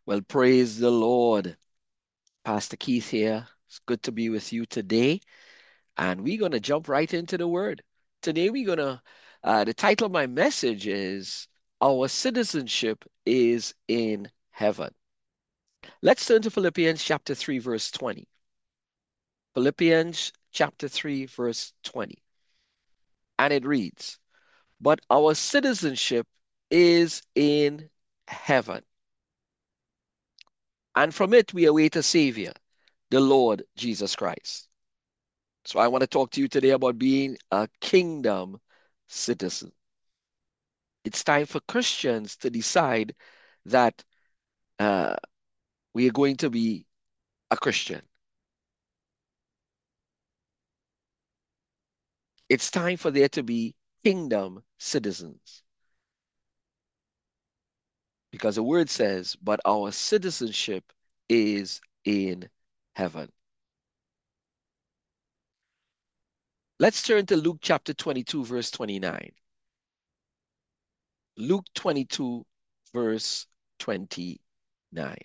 Well, praise the Lord. Pastor Keith here. It's good to be with you today. And we're going to jump right into the word. Today, the title of my message is Our Citizenship is in Heaven. Let's turn to Philippians chapter 3, verse 20. Philippians chapter 3, verse 20. And it reads, But our citizenship is in heaven, and from it we await a Savior, the Lord Jesus Christ. So I want to talk to you today about being a kingdom citizen. It's time for Christians to decide that uh, we are going to be a Christian. It's time for there to be kingdom citizens because the word says, but our citizenship is in heaven. Let's turn to Luke chapter 22, verse 29. Luke 22, verse 29.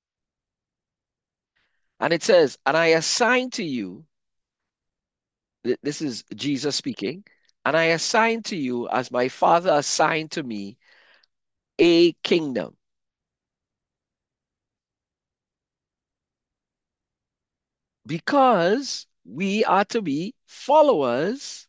And it says, And I assign to you, this is Jesus speaking, and I assign to you, as my Father assigned to me, a kingdom. Because we are to be followers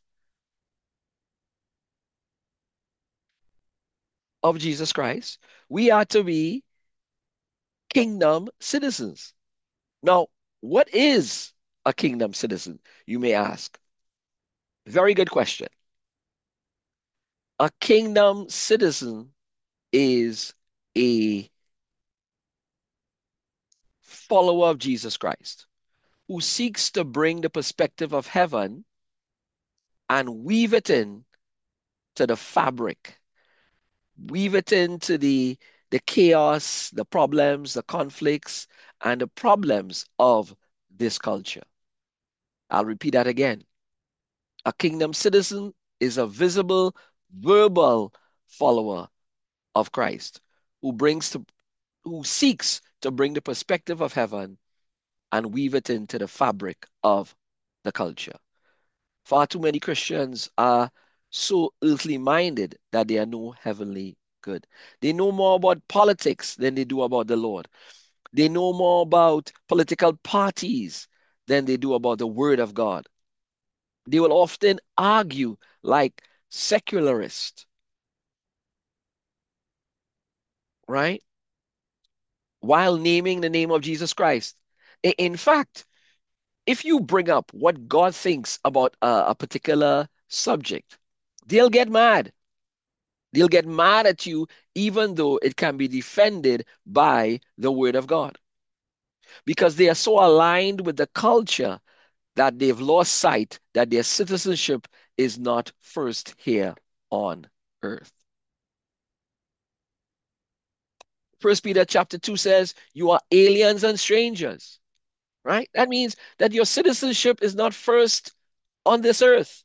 of Jesus Christ, we are to be kingdom citizens. Now, what is a kingdom citizen, you may ask? Very good question. A kingdom citizen is a follower of Jesus Christ who seeks to bring the perspective of heaven and weave it in to the fabric, weave it into the chaos, the problems, the conflicts, and the problems of this culture. I'll repeat that again. A kingdom citizen is a visible, verbal follower of Christ who seeks to bring the perspective of heaven and weave it into the fabric of the culture. Far too many Christians are so earthly minded that they are no heavenly good. They know more about politics than they do about the Lord. They know more about political parties than they do about the Word of God. They will often argue like secularists, right? While naming the name of Jesus Christ. In fact, if you bring up what God thinks about a particular subject, they'll get mad. They'll get mad at you even though it can be defended by the word of God because they are so aligned with the culture that they've lost sight that their citizenship is not first here on earth. First Peter chapter 2 says, You are aliens and strangers, right? That means that your citizenship is not first on this earth.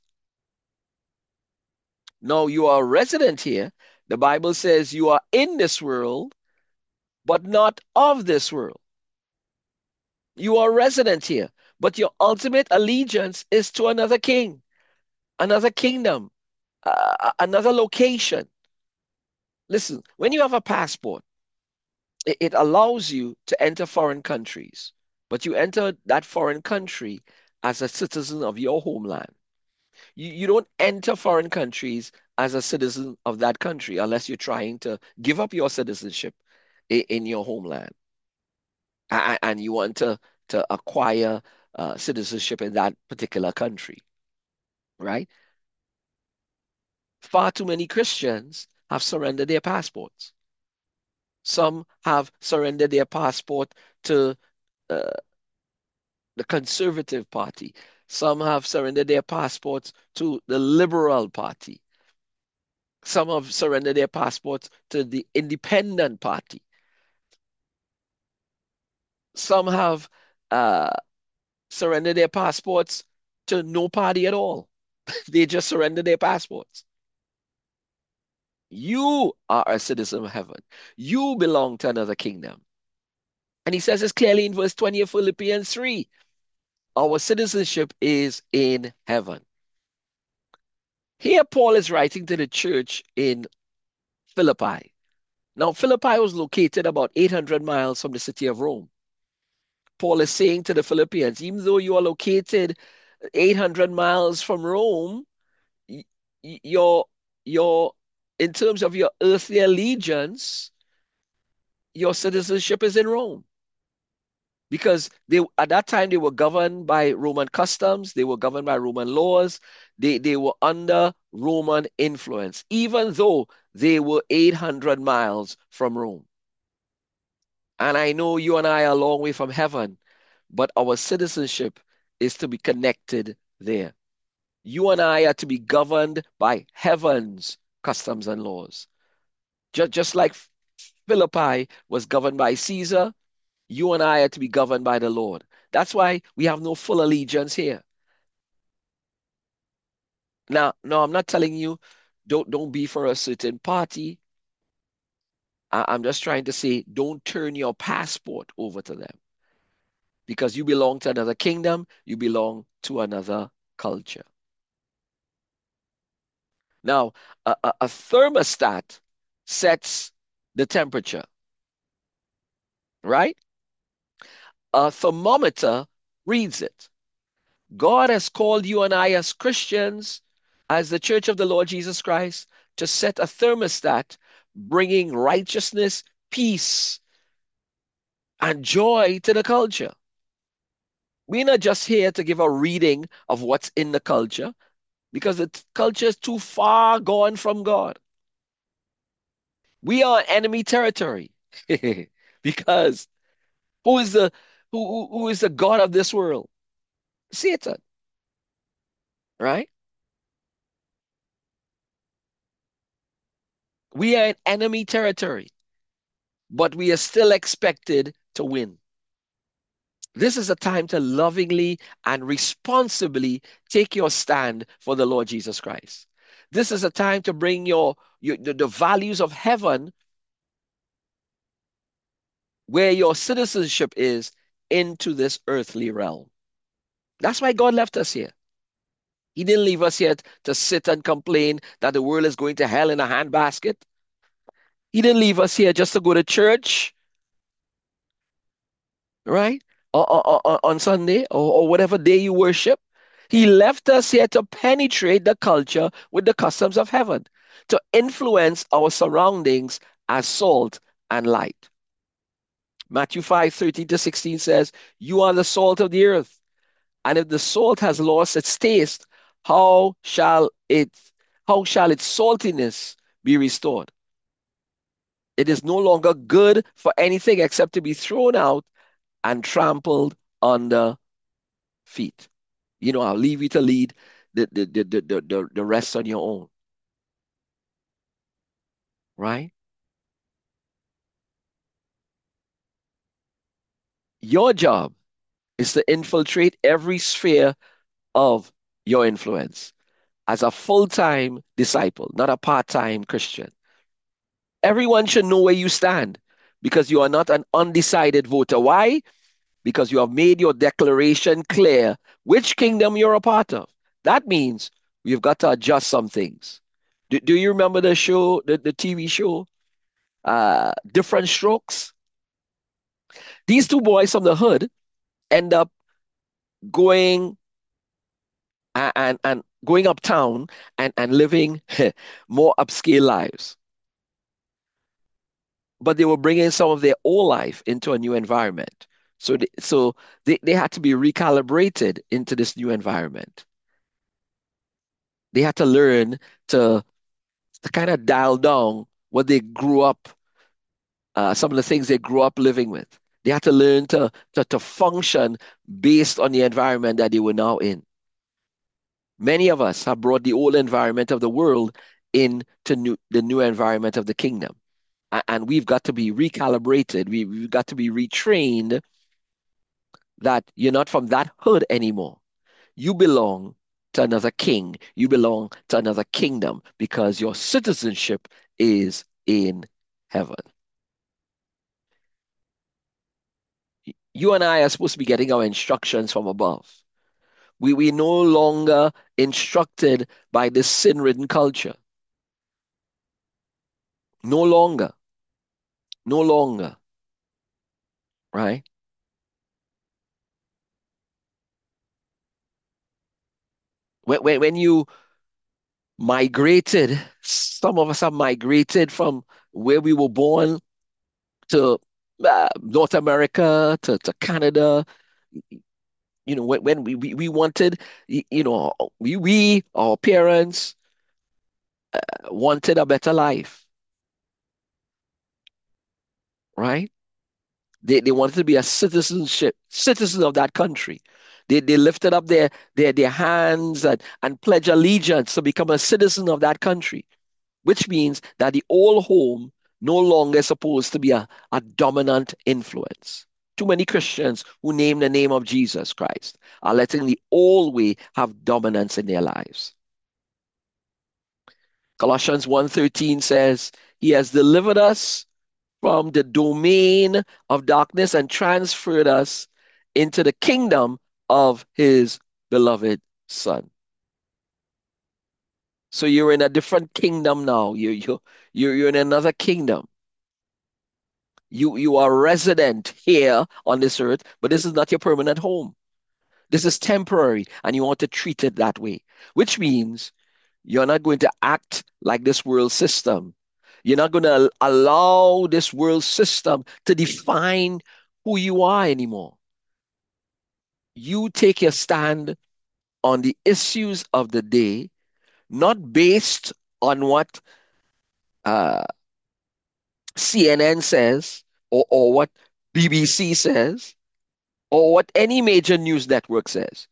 No, you are a resident here. The Bible says you are in this world, but not of this world. You are resident here, but your ultimate allegiance is to another king, another kingdom, another location. Listen, when you have a passport, it allows you to enter foreign countries, but you enter that foreign country as a citizen of your homeland. You don't enter foreign countries as a citizen of that country unless you're trying to give up your citizenship in your homeland and you want to acquire citizenship in that particular country, right? Far too many Christians have surrendered their passports. Some have surrendered their passport to uh, the Conservative Party. Some have surrendered their passports to the Liberal Party. Some have surrendered their passports to the Independent Party. Some have uh, surrendered their passports to no party at all. They just surrendered their passports. You are a citizen of heaven. You belong to another kingdom. And he says this clearly in verse 20 of Philippians 3. Our citizenship is in heaven. Here, Paul is writing to the church in Philippi. Now, Philippi was located about 800 miles from the city of Rome. Paul is saying to the Philippians, even though you are located 800 miles from Rome, y- your, your, in terms of your earthly allegiance, your citizenship is in Rome. Because they at that time they were governed by Roman customs, they were governed by Roman laws, they were under Roman influence, even though they were 800 miles from Rome. And I know you and I are a long way from heaven, but our citizenship is to be connected there. You and I are to be governed by heaven's customs and laws. Just like Philippi was governed by Caesar, you and I are to be governed by the Lord. That's why we have no full allegiance here. Now, no, I'm not telling you don't be for a certain party. I'm just trying to say don't turn your passport over to them because you belong to another kingdom, you belong to another culture. Now, a thermostat sets the temperature, right? A thermometer reads it. God has called you and I as Christians, as the church of the Lord Jesus Christ, to set a thermostat bringing righteousness, peace, and joy to the culture. We're not just here to give a reading of what's in the culture because the culture is too far gone from God. We are enemy territory because who is the who is the God of this world? Satan, right? We are in enemy territory, but we are still expected to win. This is a time to lovingly and responsibly take your stand for the Lord Jesus Christ. This is a time to bring the values of heaven, where your citizenship is, into this earthly realm. That's why God left us here. He didn't leave us here to sit and complain that the world is going to hell in a handbasket. He didn't leave us here just to go to church, right? On Sunday or whatever day you worship. He left us here to penetrate the culture with the customs of heaven, to influence our surroundings as salt and light. Matthew 5:13 to 16 says, you are the salt of the earth. And if the salt has lost its taste, how shall it how shall its saltiness be restored? It is no longer good for anything except to be thrown out and trampled under feet. I'll leave you to lead the rest on your own, right? Your job is to infiltrate every sphere of your influence as a full-time disciple, not a part-time Christian. Everyone should know where you stand because you are not an undecided voter. Why? Because you have made your declaration clear which kingdom you're a part of. That means we've got to adjust some things. Do you remember the show, the TV show, Different Strokes? These two boys from the hood end up going and going uptown and living more upscale lives. But they were bringing some of their old life into a new environment. So they had to be recalibrated into this new environment. They had to learn to kind of dial down what they grew up, some of the things they grew up living with. They had to learn to function based on the environment that they were now in. Many of us have brought the old environment of the world into the new environment of the kingdom. And we've got to be recalibrated. We've got to be retrained that you're not from that hood anymore. You belong to another king. You belong to another kingdom because your citizenship is in heaven. You and I are supposed to be getting our instructions from above. We no longer instructed by this sin-ridden culture. No longer, no longer, right? When you migrated, some of us have migrated from where we were born to North America, to Canada. When we wanted, our parents wanted a better life, right? They wanted to be a citizen of that country. They lifted up their hands and pledge allegiance to become a citizen of that country, which means that the old home no longer is supposed to be a dominant influence. Too many Christians who name the name of Jesus Christ are letting the old way have dominance in their lives. Colossians 1:13 says, He has delivered us from the domain of darkness and transferred us into the kingdom of His beloved Son. So you're in a different kingdom now. You're in another kingdom. You are resident here on this earth, but this is not your permanent home. This is temporary, and you want to treat it that way, which means you're not going to act like this world system. You're not going to allow this world system to define who you are anymore. You take your stand on the issues of the day, not based on what uh, CNN says or what BBC says or what any major news network says,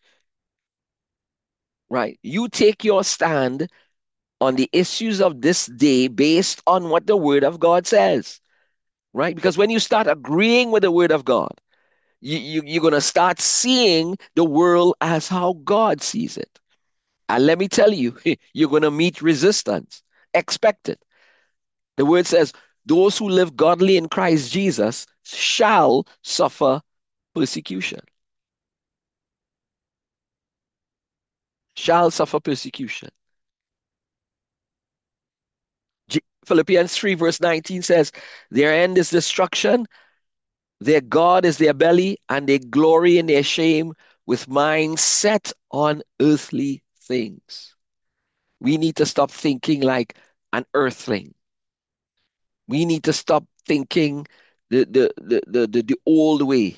right? You take your stand on the issues of this day based on what the Word of God says, right? Because when you start agreeing with the Word of God, you're going to start seeing the world as how God sees it. And let me tell you, you're going to meet resistance. Expect it. The Word says, those who live godly in Christ Jesus shall suffer persecution. Shall suffer persecution. Philippians 3, verse 19 says, their end is destruction, their God is their belly, and they glory in their shame with minds set on earthly things. We need to stop thinking like an earthling. We need to stop thinking the old way,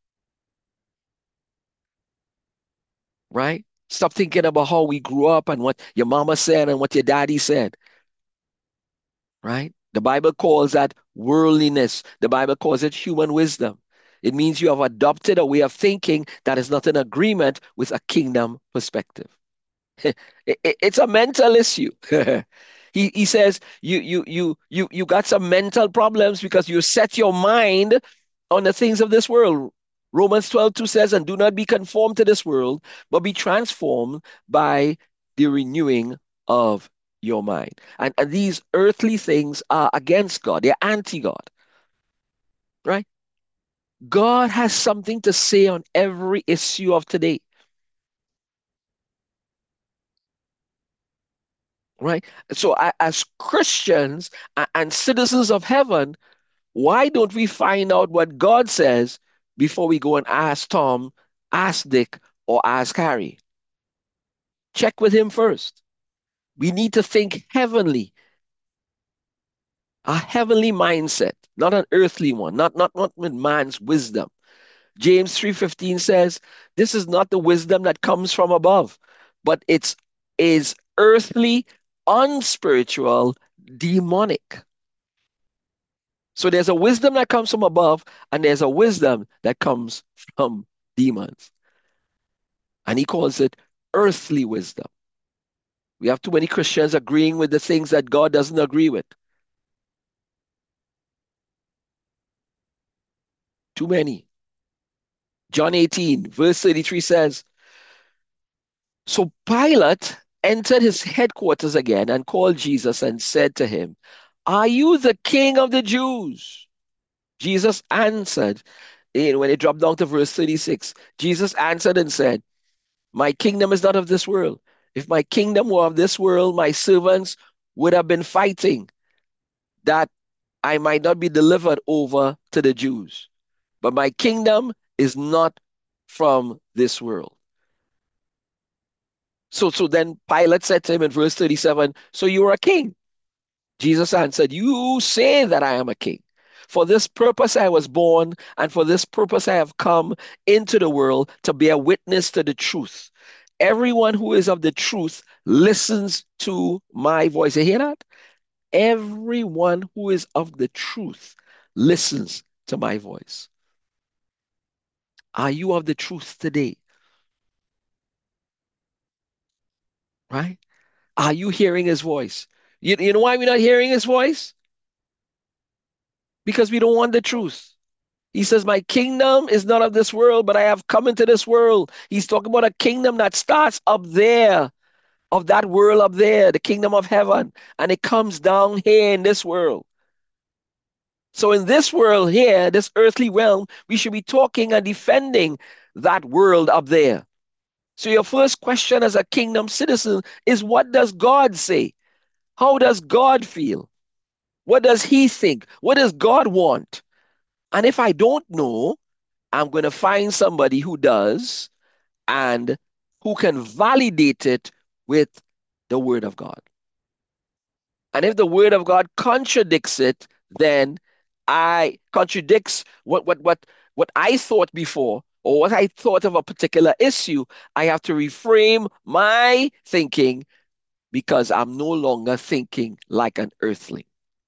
right? Stop thinking about how we grew up and what your mama said and what your daddy said, right? The Bible calls that worldliness. The Bible calls it human wisdom. It means you have adopted a way of thinking that is not in agreement with a kingdom perspective. It's a mental issue. He says you got some mental problems because you set your mind on the things of this world. Romans 12:2 says, and do not be conformed to this world, but be transformed by the renewing of your mind. And these earthly things are against God. They're anti-God, right? God has something to say on every issue of today, right? So as Christians and citizens of heaven, why don't we find out what God says before we go and ask Tom, ask Dick, or ask Harry? Check with him first. We need to think heavenly, a heavenly mindset, not an earthly one, not with man's wisdom. James 3:15 says, this is not the wisdom that comes from above, but it's is earthly, unspiritual, demonic. So there's a wisdom that comes from above, and there's a wisdom that comes from demons. And he calls it earthly wisdom. We have too many Christians agreeing with the things that God doesn't agree with. Too many. John 18, verse 33 says, so Pilate entered his headquarters again and called Jesus and said to him, are you the king of the Jews? Jesus answered, when it dropped down to verse 36, Jesus answered and said, my kingdom is not of this world. If my kingdom were of this world, my servants would have been fighting that I might not be delivered over to the Jews. But my kingdom is not from this world. So then Pilate said to him in verse 37, so you are a king. Jesus answered, you say that I am a king. For this purpose I was born, and for this purpose I have come into the world to bear witness to the truth. Everyone who is of the truth listens to my voice. You hear that? Everyone who is of the truth listens to my voice. Are you of the truth today? Right? Are you hearing his voice? You know why we're not hearing his voice? Because we don't want the truth. He says, my kingdom is not of this world, but I have come into this world. He's talking about a kingdom that starts up there, of that world up there, the kingdom of heaven, and it comes down here in this world. So in this world here, this earthly realm, we should be talking and defending that world up there. So your first question as a kingdom citizen is, what does God say? How does God feel? What does he think? What does God want? And if I don't know, I'm going to find somebody who does and who can validate it with the word of God. And if the word of God contradicts it, then I contradicts what I thought before or what I thought of a particular issue, I have to reframe my thinking because I'm no longer thinking like an earthling.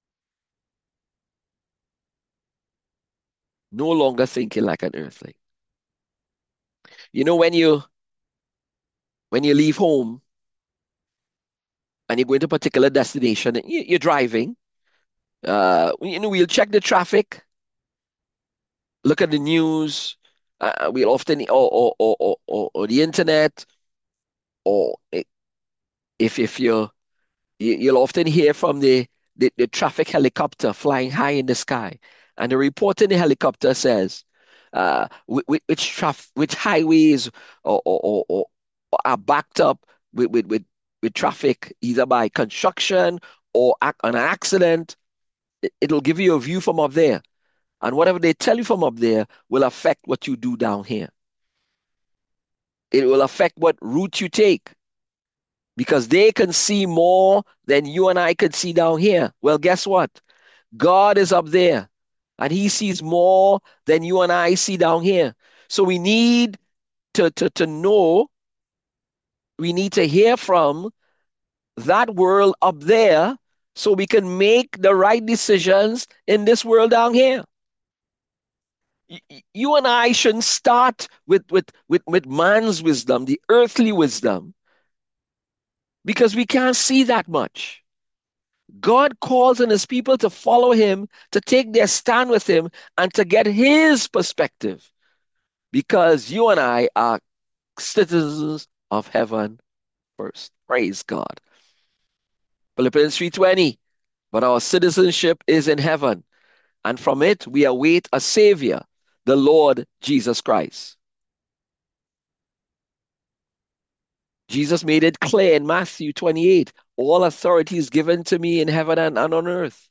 No longer thinking like an earthling. You know, when you leave home and you're going to a particular destination, and you're driving, we'll check the traffic, look at the news. We'll often, or the internet, or if you'll often hear from the traffic helicopter flying high in the sky, and the report in the helicopter says, which highways or are backed up with traffic, either by construction or an accident. It'll give you a view from up there. And whatever they tell you from up there will affect what you do down here. It will affect what route you take because they can see more than you and I could see down here. Well, guess what? God is up there and he sees more than you and I see down here. So we need to know, we need to hear from that world up there so we can make the right decisions in this world down here. You and I shouldn't start with man's wisdom, the earthly wisdom, because we can't see that much. God calls on his people to follow him, to take their stand with him, and to get his perspective, because you and I are citizens of heaven first. Praise God. Philippians 3:20, but our citizenship is in heaven, and from it we await a Savior, the Lord Jesus Christ. Jesus made it clear in Matthew 28, all authority is given to me in heaven and on earth.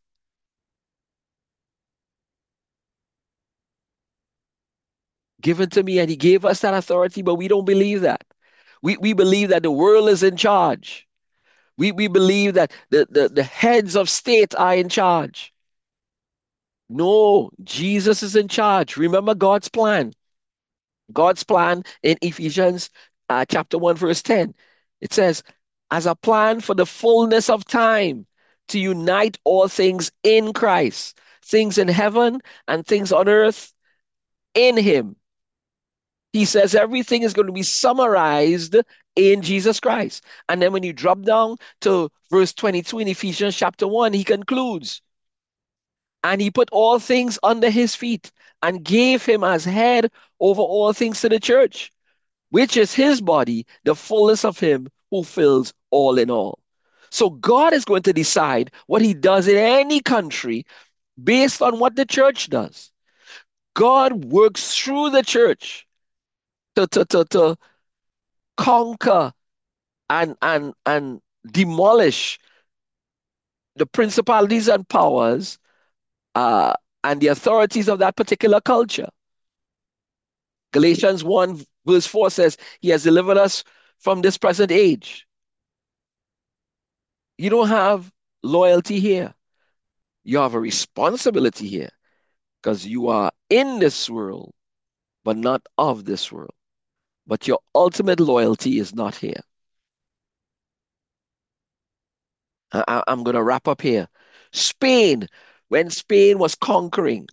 Given to me, and he gave us that authority, but we don't believe that. We believe that the world is in charge. We believe that the heads of state are in charge. No, Jesus is in charge. Remember God's plan. God's plan in Ephesians chapter 1, verse 10. It says, as a plan for the fullness of time to unite all things in Christ, things in heaven and things on earth in him. He says everything is going to be summarized in Jesus Christ. And then when you drop down to verse 22 in Ephesians chapter 1, he concludes, and he put all things under his feet and gave him as head over all things to the church, which is his body, the fullness of him who fills all in all. So God is going to decide what he does in any country based on what the church does. God works through the church to conquer and demolish the principalities and powers uh, and the authorities of that particular culture. Galatians 1 verse 4 says, He has delivered us from this present age. You don't have loyalty here. You have a responsibility here because you are in this world, but not of this world. But your ultimate loyalty is not here. I'm going to wrap up here. Spain, when Spain was conquering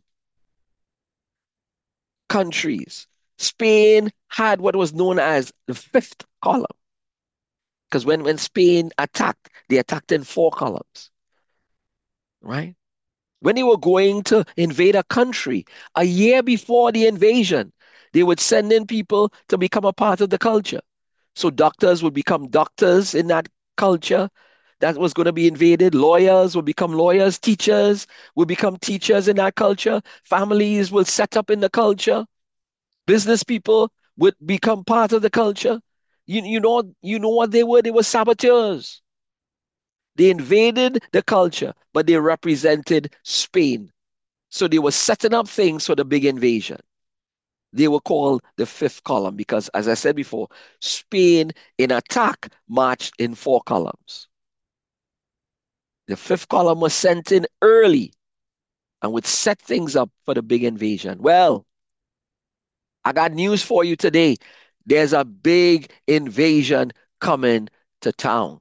countries, Spain had what was known as the fifth column. Because when Spain attacked, they attacked in four columns, right? When they were going to invade a country, a year before the invasion, they would send in people to become a part of the culture. So doctors would become doctors in that culture that was going to be invaded. Lawyers would become lawyers. Teachers would become teachers in that culture. Families will set up in the culture. Business people would become part of the culture. You know what they were? They were saboteurs. They invaded the culture, but they represented Spain. So they were setting up things for the big invasion. They were called the fifth column because, as I said before, Spain in attack marched in four columns. The fifth column was sent in early and would set things up for the big invasion. Well, I got news for you today. There's a big invasion coming to town.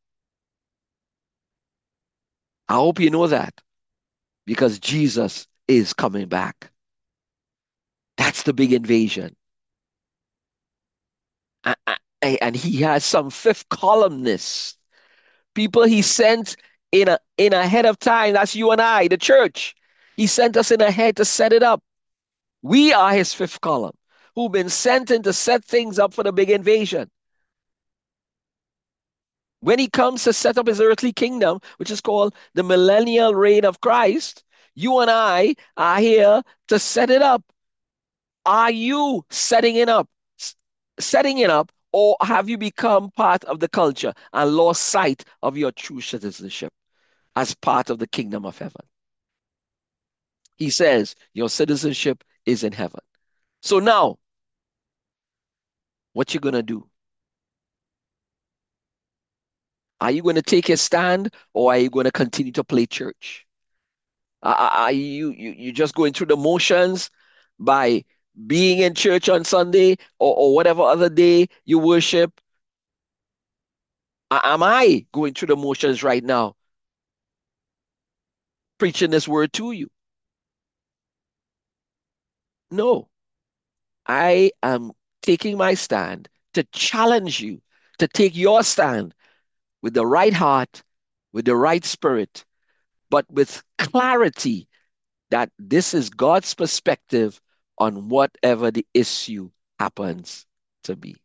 I hope you know that because Jesus is coming back. That's the big invasion. And he has some fifth columnists, people he sent in ahead of time. That's you and I, the church. He sent us in ahead to set it up. We are his fifth column, who've been sent in to set things up for the big invasion. When he comes to set up his earthly kingdom, which is called the millennial reign of Christ, you and I are here to set it up. Are you setting it up? Setting it up, or have you become part of the culture and lost sight of your true citizenship as part of the kingdom of heaven? He says your citizenship is in heaven. So now, what you gonna do? Are you going to take a stand, or are you going to continue to play church? Are you just going through the motions by being in church on Sunday or whatever other day you worship? Am I going through the motions right now, preaching this word to you? No, I am taking my stand to challenge you to take your stand with the right heart, with the right spirit, but with clarity that this is God's perspective on whatever the issue happens to be.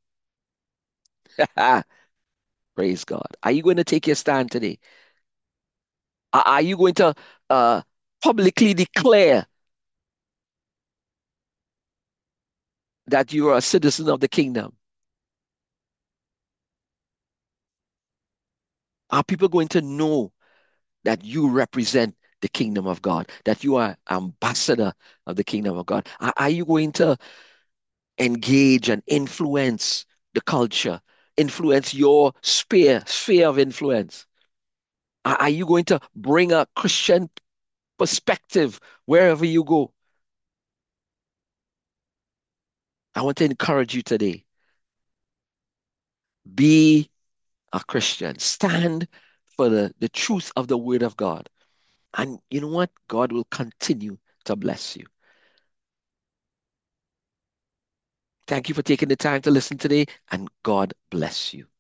Praise God. Are you going to take your stand today? Are you going to uh, publicly declare that you are a citizen of the kingdom? Are people going to know that you represent the kingdom of God, that you are ambassador of the kingdom of God? Are you going to engage and influence the culture, influence your sphere of influence? Are you going to bring a Christian perspective wherever you go? I want to encourage you today. Be a Christian. Stand for the truth of the word of God. And you know what? God will continue to bless you. Thank you for taking the time to listen today, and God bless you.